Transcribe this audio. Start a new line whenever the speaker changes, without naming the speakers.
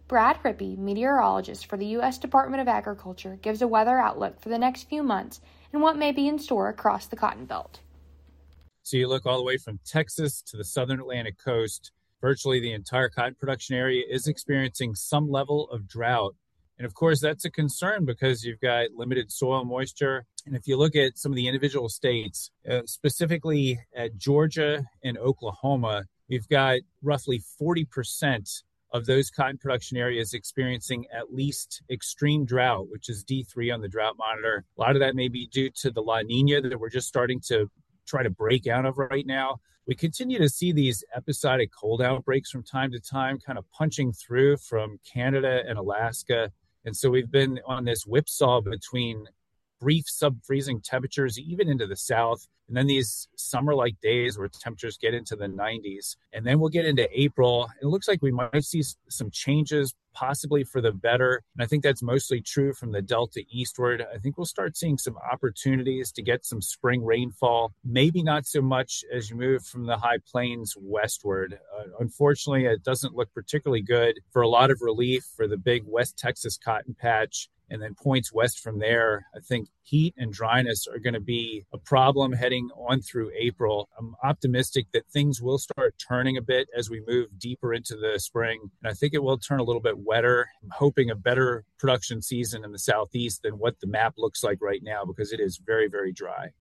Brad Rippey, meteorologist for the U.S. Department of Agriculture, gives a weather outlook for the next few months and what may be in store across the Cotton Belt.
So you look all the way from Texas to the southern Atlantic coast. Virtually the entire cotton production area is experiencing some level of drought. And of course, that's a concern because you've got limited soil moisture. And if you look at some of the individual states, specifically at Georgia and Oklahoma, we've got roughly 40% of those cotton production areas experiencing at least extreme drought, which is D3 on the drought monitor. A lot of that may be due to the La Nina that we're just starting to try to break out of right now. We continue to see these episodic cold outbreaks from time to time, kind of punching through from Canada and Alaska. And so we've been on this whipsaw between brief sub-freezing temperatures, even into the south, and then these summer-like days where temperatures get into the 90s. And then we'll get into April. It looks like we might see some changes, possibly for the better. And I think that's mostly true from the Delta eastward. I think we'll start seeing some opportunities to get some spring rainfall, maybe not so much as you move from the high plains westward. Unfortunately, it doesn't look particularly good for a lot of relief for the big West Texas cotton patch. And then points west from there, I think heat and dryness are going to be a problem heading on through April. I'm optimistic that things will start turning a bit as we move deeper into the spring. And I think it will turn a little bit wetter. I'm hoping a better production season in the southeast than what the map looks like right now because it is very, very dry.